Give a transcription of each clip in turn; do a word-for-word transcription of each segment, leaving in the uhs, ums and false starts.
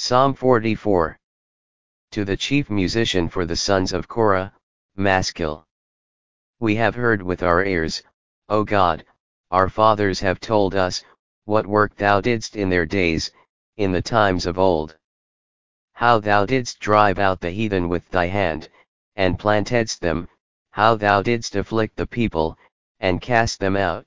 Psalm forty-four. To the chief musician for the sons of Korah, Maskil. We have heard with our ears, O God, our fathers have told us, what work thou didst in their days, in the times of old. How thou didst drive out the heathen with thy hand, and plantedst them, how thou didst afflict the people, and cast them out.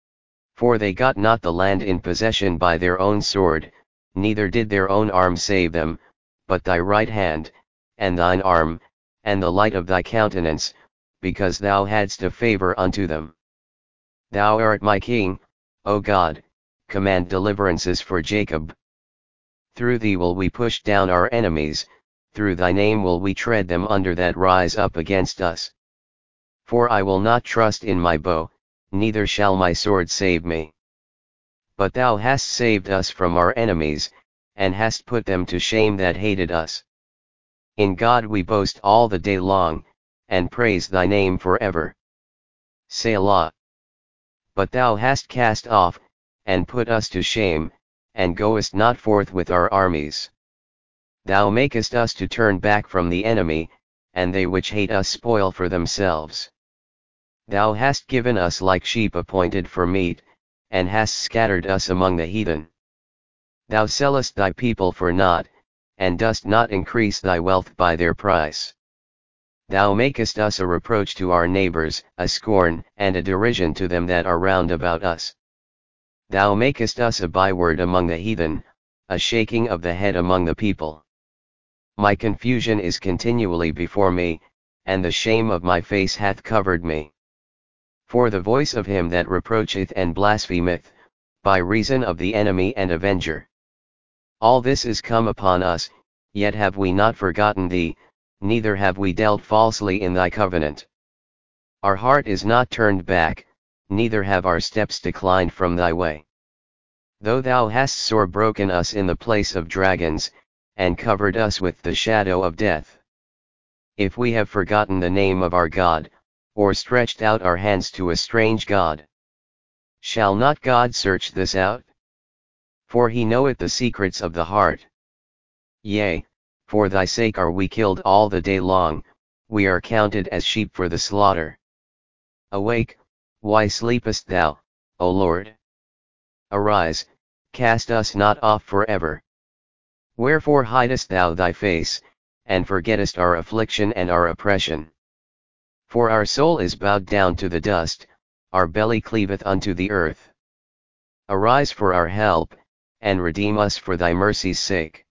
For they got not the land in possession by their own sword, neither did their own arm save them, but thy right hand, and thine arm, and the light of thy countenance, because thou hadst a favor unto them. Thou art my King, O God, command deliverances for Jacob. Through thee will we push down our enemies, through thy name will we tread them under that rise up against us. For I will not trust in my bow, neither shall my sword save me. But thou hast saved us from our enemies, and hast put them to shame that hated us. In God we boast all the day long, and praise thy name forever. Selah. But thou hast cast off, and put us to shame, and goest not forth with our armies. Thou makest us to turn back from the enemy, and they which hate us spoil for themselves. Thou hast given us like sheep appointed for meat, and hast scattered us among the heathen. Thou sellest thy people for naught, and dost not increase thy wealth by their price. Thou makest us a reproach to our neighbors, a scorn and a derision to them that are round about us. Thou makest us a byword among the heathen, a shaking of the head among the people. My confusion is continually before me, and the shame of my face hath covered me. For the voice of him that reproacheth and blasphemeth, by reason of the enemy and avenger. All this is come upon us, yet have we not forgotten thee, neither have we dealt falsely in thy covenant. Our heart is not turned back, neither have our steps declined from thy way. Though thou hast sore broken us in the place of dragons, and covered us with the shadow of death. If we have forgotten the name of our God, or stretched out our hands to a strange God. Shall not God search this out? For he knoweth the secrets of the heart. Yea, for thy sake are we killed all the day long, we are counted as sheep for the slaughter. Awake, why sleepest thou, O Lord? Arise, cast us not off forever. Wherefore hidest thou thy face, and forgettest our affliction and our oppression? For our soul is bowed down to the dust, our belly cleaveth unto the earth. Arise for our help, and redeem us for thy mercy's sake.